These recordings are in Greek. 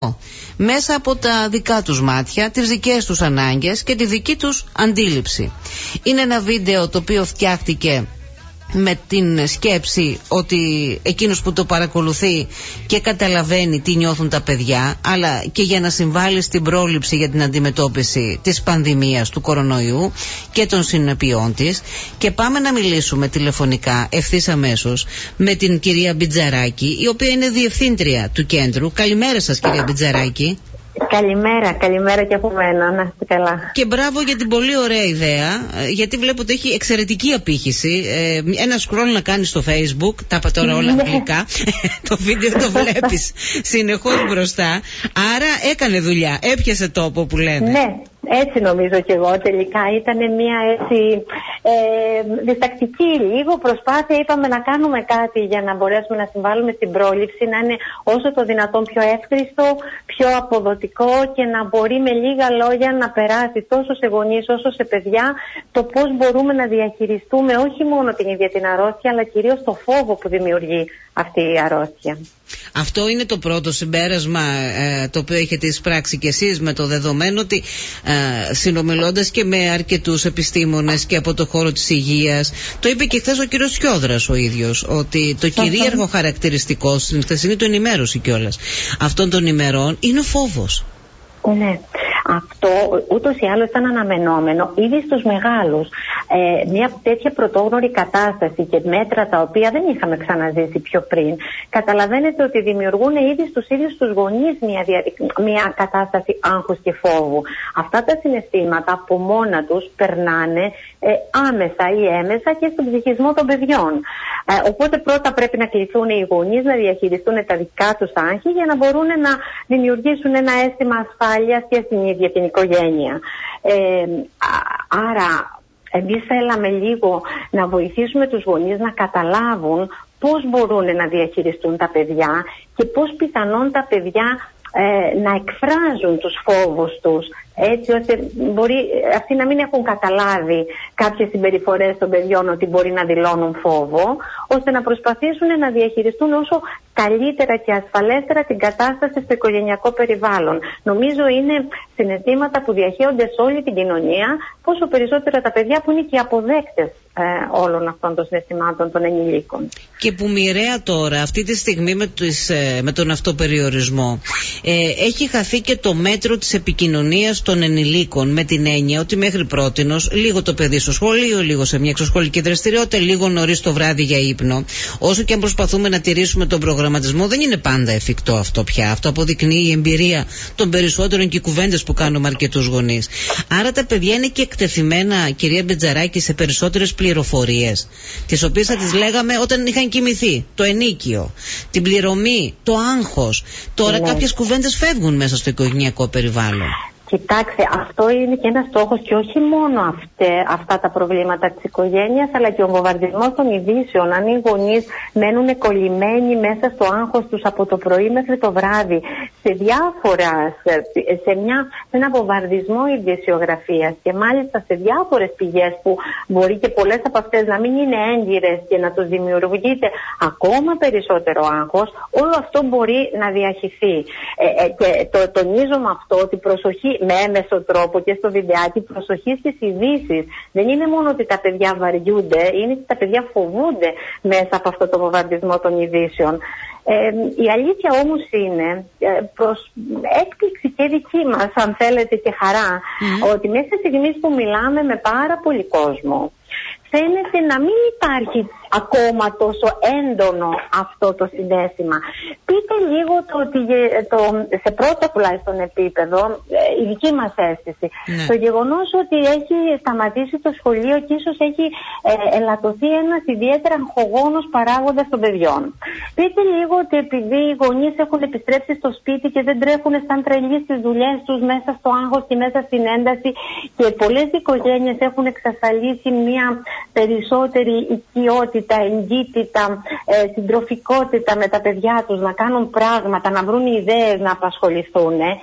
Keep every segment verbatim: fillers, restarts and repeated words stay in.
αυτό. Μέσα από τα δικά τους μάτια, τις δικές τους ανάγκες και τη δική τους αντίληψη. Είναι ένα βίντεο το οποίο φτιάχτηκε με την σκέψη ότι εκείνος που το παρακολουθεί και καταλαβαίνει τι νιώθουν τα παιδιά, αλλά και για να συμβάλλει στην πρόληψη για την αντιμετώπιση της πανδημίας του κορονοϊού και των συνεπειών της. Και πάμε να μιλήσουμε τηλεφωνικά ευθύς αμέσως με την κυρία Μπιτζαράκη, η οποία είναι διευθύντρια του κέντρου. Καλημέρα σας, κυρία Μπιτζαράκη. Καλημέρα, καλημέρα και από μένα, να είστε καλά. Και μπράβο για την πολύ ωραία ιδέα, γιατί βλέπω ότι έχει εξαιρετική απήχηση. Ε, ένα scroll να κάνει στο Facebook, τα είπα τώρα όλα αγγλικά, το βίντεο το βλέπεις συνεχώς μπροστά, άρα έκανε δουλειά, έπιασε τόπο που λένε. Ναι, έτσι νομίζω κι εγώ. Τελικά ήταν μια έτσι ε, διστακτική λίγο προσπάθεια. Είπαμε να κάνουμε κάτι για να μπορέσουμε να συμβάλλουμε στην πρόληψη, να είναι όσο το δυνατόν πιο εύχριστο, πιο αποδοτικό και να μπορεί με λίγα λόγια να περάσει τόσο σε γονείς όσο σε παιδιά το πώς μπορούμε να διαχειριστούμε όχι μόνο την ίδια την αρρώστια, αλλά κυρίως το φόβο που δημιουργεί αυτή η αρρώστια. Αυτό είναι το πρώτο συμπέρασμα ε, το οποίο έχετε εισπράξει κι εσείς, με το δεδομένο ότι ε, συνομιλώντας και με αρκετούς επιστήμονες και από το χώρο της υγείας, το είπε και χθες ο κύριος Σιόδρας ο ίδιος, ότι το κυρίαρχο χαρακτηριστικό στην χθεσινή του ενημέρωση κιόλας αυτών των ημερών είναι ο φόβος. Ναι. Αυτό ούτως ή άλλως ήταν αναμενόμενο ήδη στους μεγάλους. Ε, μια τέτοια πρωτόγνωρη κατάσταση και μέτρα τα οποία δεν είχαμε ξαναζήσει πιο πριν, καταλαβαίνετε ότι δημιουργούν ήδη στους ίδιους τους γονείς μια, διαδικ... μια κατάσταση άγχους και φόβου. Αυτά τα συναισθήματα από μόνα τους περνάνε ε, άμεσα ή έμεσα και στον ψυχισμό των παιδιών. Ε, οπότε πρώτα πρέπει να κληθούν οι γονείς να διαχειριστούν τα δικά τους άγχη για να μπορούν να δημιουργήσουν ένα αίσθημα ασφάλειας και στην ίδια την οικογένεια. Ε, άρα εμείς θέλαμε λίγο να βοηθήσουμε τους γονείς να καταλάβουν πώς μπορούν να διαχειριστούν τα παιδιά και πώς πιθανόν τα παιδιά ε, να εκφράζουν τους φόβους τους, έτσι ώστε μπορεί αυτοί να μην έχουν καταλάβει κάποιες συμπεριφορές των παιδιών ότι μπορεί να δηλώνουν φόβο, ώστε να προσπαθήσουν να διαχειριστούν όσο καλύτερα και ασφαλέστερα την κατάσταση στο οικογενειακό περιβάλλον. Νομίζω είναι συναισθήματα που διαχέονται σε όλη την κοινωνία, πόσο περισσότερα τα παιδιά που είναι και οι αποδέκτες ε, όλων αυτών των συναισθημάτων των ενηλίκων. Και που μοιραία τώρα αυτή τη στιγμή με, τους, ε, με τον αυτοπεριορισμό ε, έχει χαθεί και το μέτρο της επικοινωνίας των ενηλίκων, με την έννοια ότι μέχρι πρότινος λίγο το παιδί στο σχολείο, λίγο σε μια εξωσχολική δραστηριότητα, λίγο νωρίς το βράδυ για ύπνο. Όσο και αν προσπαθούμε να τηρήσουμε τον προγραμματισμό, δεν είναι πάντα εφικτό αυτό πια. Αυτό αποδεικνύει η εμπειρία των περισσότερων και οι κουβέντες που κάνουμε αρκετούς γονείς. Άρα τα παιδιά είναι και εκτεθειμένα, κυρία Μπιτζαράκη, σε περισσότερες πληροφορίες, τις οποίες θα τις λέγαμε όταν είχαν κοιμηθεί. Το ενίκιο, την πληρωμή, το άγχος. Τώρα ναι. Κάποιες κουβέντες φεύγουν μέσα στο οικογενειακό περιβάλλον. Κοιτάξτε, αυτό είναι και ένας στόχος και όχι μόνο αυτέ, αυτά τα προβλήματα της οικογένειας, αλλά και ο βομβαρδισμός των ειδήσεων. Αν οι γονείς μένουν κολλημένοι μέσα στο άγχος τους από το πρωί μέχρι το βράδυ, σε διάφορα, σε, σε, μια, σε ένα βομβαρδισμό ειδησιογραφίας και μάλιστα σε διάφορες πηγές που μπορεί και πολλές από αυτές να μην είναι έγκυρες και να τους δημιουργείται ακόμα περισσότερο άγχος, όλο αυτό μπορεί να διαχυθεί. Ε, ε, και το τονίζω με αυτό ότι προσοχή, με έμεσο τρόπο και στο βιντεάκι, προσοχή στις ειδήσεις. Δεν είναι μόνο ότι τα παιδιά βαριούνται, είναι ότι τα παιδιά φοβούνται μέσα από αυτό το βομβαρδισμό των ειδήσεων. Ε, η αλήθεια όμως είναι, ε, προς έκπληξη και δική μας, αν θέλετε, και χαρά, mm. ότι μέχρι στιγμής που μιλάμε με πάρα πολύ κόσμο, φαίνεται να μην υπάρχει ακόμα τόσο έντονο αυτό το συναίσθημα. Πείτε λίγο το ότι το, σε πρώτο τουλάχιστον επίπεδο, η δική μας αίσθηση, ναι. το γεγονός ότι έχει σταματήσει το σχολείο και ίσως έχει ε, ελαττωθεί ένας ιδιαίτερα αγχογόνος παράγοντας των παιδιών. Πείτε λίγο ότι επειδή οι γονείς έχουν επιστρέψει στο σπίτι και δεν τρέχουν σαν τρελοί στις δουλειές τους μέσα στο άγχος και μέσα στην ένταση, και πολλές οικογένειες έχουν εξασφαλίσει μια περισσότερη οικειότητα, εγκύτητα, ε, συντροφικότητα με τα παιδιά τους, να κάνουν πράγματα, να βρουν ιδέες, να απασχοληθούν.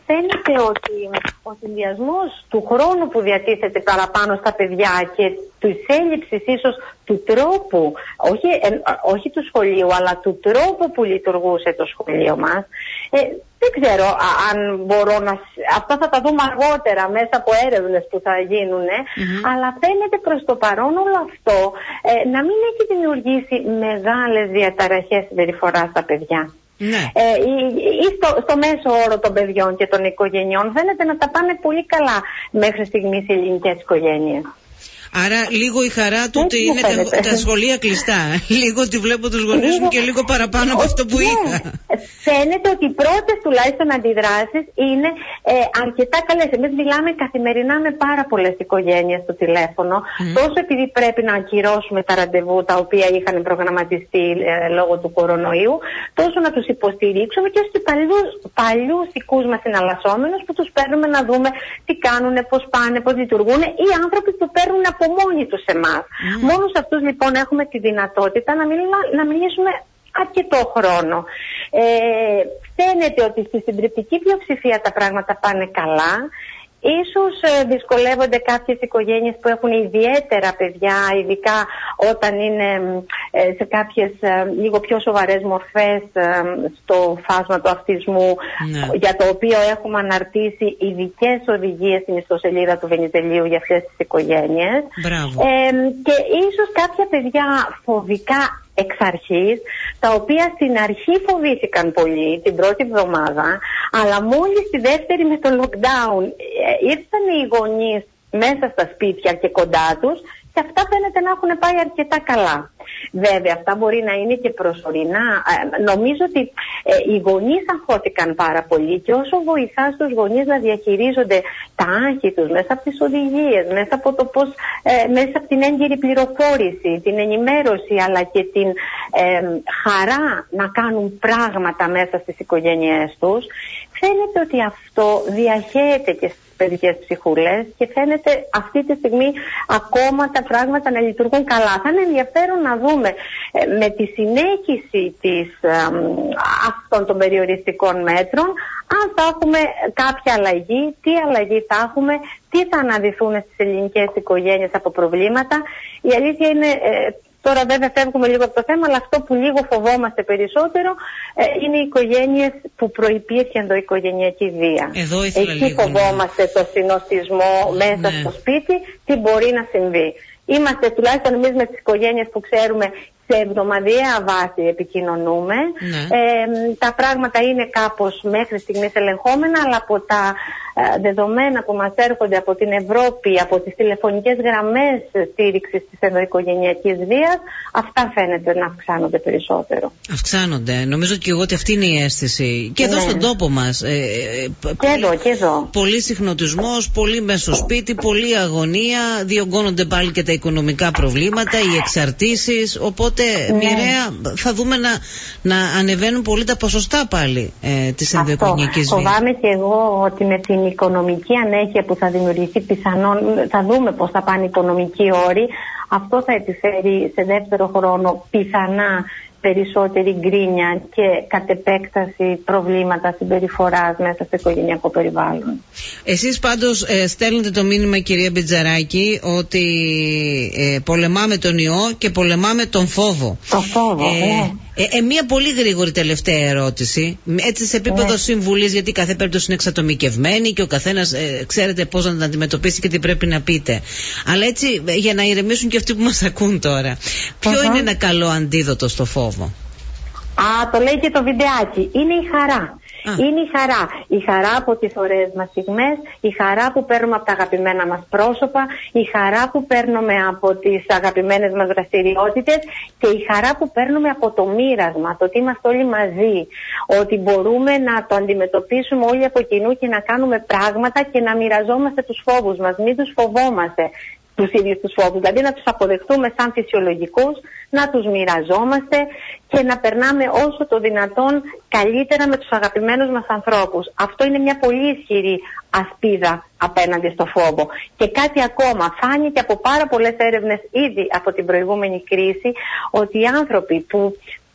φαίνεται ότι ο συνδυασμός του χρόνου που διατίθεται παραπάνω στα παιδιά και της έλλειψης ίσως του τρόπου, όχι, ε, όχι του σχολείου, αλλά του τρόπου που λειτουργούσε το σχολείο μας, ε, δεν ξέρω αν μπορώ να... Αυτά θα τα δούμε αργότερα μέσα από έρευνες που θα γίνουν, mm-hmm. αλλά φαίνεται προς το παρόν όλο αυτό ε, να μην έχει δημιουργήσει μεγάλες διαταραχές συμπεριφοράς στα παιδιά. Ναι. Ε, ή, ή στο, στο μέσο όρο των παιδιών και των οικογενειών φαίνεται να τα πάνε πολύ καλά μέχρι στιγμής οι ελληνικές οικογένειες. Άρα λίγο η χαρά του ότι είναι τα, τα σχολεία κλειστά. Λίγο ότι βλέπω τους γονείς μου και λίγο παραπάνω από αυτό που είχα. Φαίνεται ότι οι πρώτες τουλάχιστον αντιδράσεις είναι ε, αρκετά καλές. Εμείς μιλάμε καθημερινά με πάρα πολλές οικογένειες στο τηλέφωνο. Mm. Τόσο επειδή πρέπει να ακυρώσουμε τα ραντεβού τα οποία είχαν προγραμματιστεί ε, λόγω του κορονοϊού, τόσο να τους υποστηρίξουμε και στους παλιούς, παλιούς δικούς μας συναλλασσόμενους που τους παίρνουμε να δούμε τι κάνουν, πώς πάνε, πώς λειτουργούν, ή άνθρωποι που παίρνουν από μόνοι τους εμάς. Mm. Μόνο σε αυτούς λοιπόν έχουμε τη δυνατότητα να, μιλά, να μιλήσουμε αρκετό χρόνο. Ε, φαίνεται ότι στη συντριπτική πλειοψηφία τα πράγματα πάνε καλά. Ίσως ε, δυσκολεύονται κάποιες οικογένειες που έχουν ιδιαίτερα παιδιά, ειδικά όταν είναι ε, σε κάποιες ε, λίγο πιο σοβαρές μορφές ε, στο φάσμα του αυτισμού, ναι. για το οποίο έχουμε αναρτήσει ειδικές οδηγίες στην ιστοσελίδα του Βενιζελίου για αυτές τις οικογένειες. Ε, και ίσως κάποια παιδιά φοβικά εξ αρχής, τα οποία στην αρχή φοβήθηκαν πολύ την πρώτη εβδομάδα, αλλά μόλις τη δεύτερη με το lockdown ήρθαν οι γονείς μέσα στα σπίτια και κοντά τους και αυτά φαίνεται να έχουν πάει αρκετά καλά. Βέβαια, αυτά μπορεί να είναι και προσωρινά. Νομίζω ότι ε, οι γονείς αγχώθηκαν πάρα πολύ και όσο βοηθά στους γονείς να διαχειρίζονται τα άγχη τους μέσα από τις οδηγίες, μέσα από το πώς, ε, μέσα από την έγκυρη πληροφόρηση, την ενημέρωση, αλλά και την ε, χαρά να κάνουν πράγματα μέσα στις οικογένειές τους, φαίνεται ότι αυτό διαχέεται και στις παιδικές ψυχούλες και φαίνεται αυτή τη στιγμή ακόμα τα πράγματα να λειτουργούν καλά. Θα είναι ενδιαφέρον να δούμε ε, με τη συνέχιση της, ε, αυτών των περιοριστικών μέτρων αν θα έχουμε κάποια αλλαγή, τι αλλαγή θα έχουμε, τι θα αναδυθούν στις ελληνικές οικογένειες από προβλήματα. Η αλήθεια είναι... Ε, Τώρα βέβαια φεύγουμε λίγο από το θέμα, αλλά αυτό που λίγο φοβόμαστε περισσότερο ε, είναι οι οικογένειες που προϋπήρχε ενδοοικογενειακή βία. Εδώ ήθελα Εκεί λίγο, φοβόμαστε ναι. το συνοστισμό μέσα ναι. στο σπίτι, τι μπορεί να συμβεί. Είμαστε τουλάχιστον εμείς με τις οικογένειες που ξέρουμε σε εβδομαδιαία βάση επικοινωνούμε. Ναι. Ε, τα πράγματα είναι κάπως μέχρι στιγμής ελεγχόμενα, αλλά από τα ε, δεδομένα που μας έρχονται από την Ευρώπη, από τις τηλεφωνικές γραμμές στήριξης της ενδοοικογενειακής βίας, αυτά φαίνεται να αυξάνονται περισσότερο. Αυξάνονται. Νομίζω και εγώ ότι αυτή είναι η αίσθηση. Και εδώ ναι. στον τόπο μας. Ε, και πολύ, εδώ, και εδώ. Πολύ συχνοτισμός, πολύ μέσα στο σπίτι, πολύ αγωνία, διωγγώνονται πάλι και τα οικονομικά προβλήματα, οι εξαρτήσεις, οπότε ναι. μοιραία θα δούμε να, να ανεβαίνουν πολύ τα ποσοστά πάλι ε, της ενδοοικογενειακής βίας. Φοβάμαι και εγώ ότι με την οικονομική ανέχεια που θα δημιουργηθεί πιθανόν, θα δούμε πώς θα πάνε οι οικονομικοί όροι, αυτό θα επιφέρει σε δεύτερο χρόνο πιθανά περισσότερη γκρίνια και κατ' επέκταση προβλήματα συμπεριφοράς μέσα στο οικογενειακό περιβάλλον. Εσείς πάντως ε, στέλνετε το μήνυμα, κυρία Μπιτζαράκη, ότι ε, πολεμάμε τον ιό και πολεμάμε τον φόβο. Το φόβο, ε, ναι. Ε, ε, μία πολύ γρήγορη τελευταία ερώτηση, έτσι σε επίπεδο ναι. συμβουλής, γιατί κάθε περίπτωση είναι εξατομικευμένη και ο καθένας ε, ξέρετε πώς να την αντιμετωπίσει και τι πρέπει να πείτε. Αλλά έτσι για να ηρεμήσουν και αυτοί που μας ακούν τώρα, ποιο uh-huh. είναι ένα καλό αντίδοτο στο φόβο? Α, το λέει και το βιντεάκι. Είναι η χαρά. Α. Είναι η χαρά. Η χαρά από τις ωραίες μας στιγμές, η χαρά που παίρνουμε από τα αγαπημένα μας πρόσωπα, η χαρά που παίρνουμε από τις αγαπημένες μας δραστηριότητες και η χαρά που παίρνουμε από το μοίρασμα, το ότι είμαστε όλοι μαζί, ότι μπορούμε να το αντιμετωπίσουμε όλοι από κοινού και να κάνουμε πράγματα και να μοιραζόμαστε τους φόβους μας, μην τους φοβόμαστε τους ίδιους τους φόβους, δηλαδή να τους αποδεχτούμε σαν φυσιολογικούς, να τους μοιραζόμαστε και να περνάμε όσο το δυνατόν καλύτερα με τους αγαπημένους μας ανθρώπους. Αυτό είναι μια πολύ ισχυρή ασπίδα απέναντι στο φόβο. Και κάτι ακόμα, φάνηκε από πάρα πολλές έρευνες ήδη από την προηγούμενη κρίση ότι οι άνθρωποι που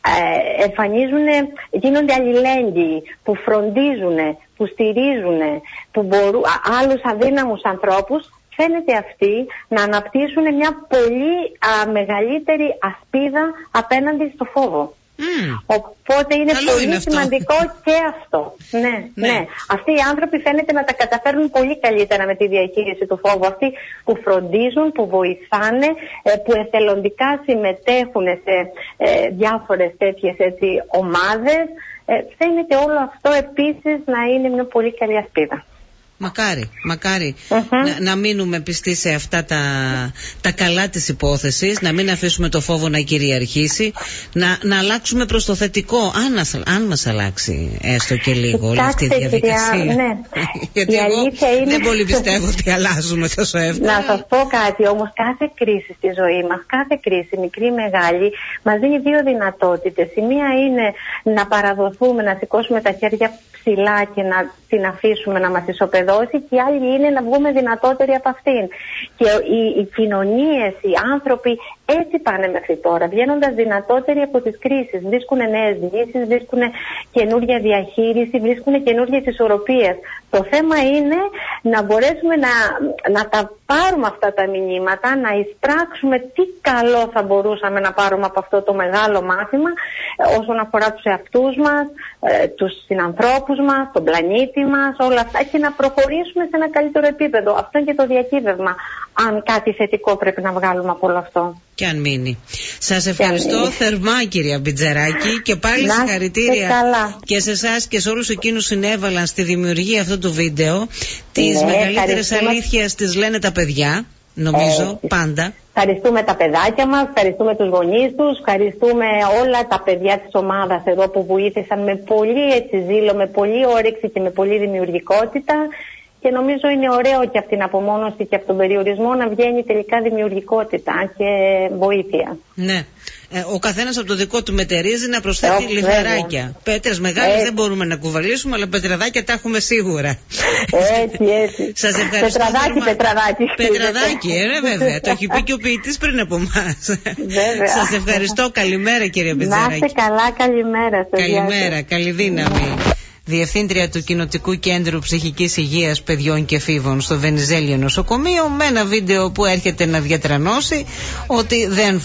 ε, εμφανίζουν, γίνονται αλληλέγγυοι, που φροντίζουν, που στηρίζουν, που μπορούν, άλλους αδύναμους ανθρώπους, φαίνεται αυτοί να αναπτύσσουν μια πολύ α, μεγαλύτερη ασπίδα απέναντι στο φόβο. Mm. Οπότε είναι Καλό πολύ είναι σημαντικό και αυτό. Ναι, ναι. ναι. Αυτοί οι άνθρωποι φαίνεται να τα καταφέρνουν πολύ καλύτερα με τη διαχείριση του φόβου. Αυτοί που φροντίζουν, που βοηθάνε, που εθελοντικά συμμετέχουν σε ε, διάφορες τέτοιες έτσι, ομάδες. Ε, φαίνεται όλο αυτό επίσης να είναι μια πολύ καλή ασπίδα. Μακάρι, μακάρι uh-huh. να, να μείνουμε πιστοί σε αυτά τα, τα καλά της υπόθεσης, να μην αφήσουμε το φόβο να κυριαρχήσει, να, να αλλάξουμε προς το θετικό, αν, αν μας αλλάξει έστω και λίγο όλη αυτή η διαδικασία. Κυρία, ναι. Γιατί η εγώ είναι... δεν πολύ πιστεύω ότι αλλάζουμε τόσο εύκολα. Να σας πω κάτι όμως, κάθε κρίση στη ζωή μας, κάθε κρίση, μικρή ή μεγάλη, μας δίνει δύο δυνατότητες. Η μία είναι να παραδοθούμε, να σηκώσουμε τα χέρια ψηλά και να την αφήσουμε να μας ισοπεδώσει, και η άλλη είναι να βγούμε δυνατότεροι από αυτήν. Και οι, οι κοινωνίες, οι άνθρωποι έτσι πάνε μέχρι τώρα, βγαίνοντας δυνατότεροι από τις κρίσεις. Βρίσκουν νέες λύσεις, βρίσκουν καινούργια διαχείριση, βρίσκουν καινούργιες ισορροπίες. Το θέμα είναι να μπορέσουμε να, να τα πάρουμε αυτά τα μηνύματα, να εισπράξουμε τι καλό θα μπορούσαμε να πάρουμε από αυτό το μεγάλο μάθημα όσον αφορά τους εαυτούς μας, τους συνανθρώπους μας, τον πλανήτη μας, όλα αυτά, και να προχωρήσουμε σε ένα καλύτερο επίπεδο. Αυτό είναι και το διακύβευμα, αν κάτι θετικό πρέπει να βγάλουμε από όλο αυτό. Και αν μείνει. Σας ευχαριστώ και θερμά, κυρία Μπιτζαράκη, και πάλι συγχαρητήρια και σε εσάς και σε όλους εκείνους που συνέβαλαν στη δημιουργία αυτού του βίντεο. Τις ναι, μεγαλύτερες αλήθειες τις λένε τα παιδιά, νομίζω, ε, πάντα. Ευχαριστούμε τα παιδάκια μας, ευχαριστούμε τους γονείς τους, ευχαριστούμε όλα τα παιδιά της ομάδας εδώ που βοήθησαν με πολύ έτσι ζήλο, με πολύ όρεξη και με πολύ δημιουργικότητα. Και νομίζω είναι ωραίο και από την απομόνωση και από τον περιορισμό να βγαίνει τελικά δημιουργικότητα και βοήθεια. Ναι. Ε, ο καθένας από το δικό του μετερίζει να προσθέτει ε, λιθαράκια. Πέτρες μεγάλες δεν μπορούμε να κουβαλήσουμε, αλλά πετραδάκια τα έχουμε σίγουρα. Έτσι, έτσι. Σας ευχαριστώ. Πετραδάκι, πετραδάκι. Πετραδάκι, ε, βέβαια. Το έχει πει και ο ποιητής πριν από εμάς. Σας ευχαριστώ. Καλημέρα, κύριε Μπιτζαράκη. Να είστε καλά, καλημέρα. Καλημέρα, καλή δύναμη. Διευθύντρια του Κοινοτικού Κέντρου Ψυχικής Υγείας Παιδιών και Εφήβων στο Βενιζέλιο Νοσοκομείο, με ένα βίντεο που έρχεται να διατρανώσει ότι δεν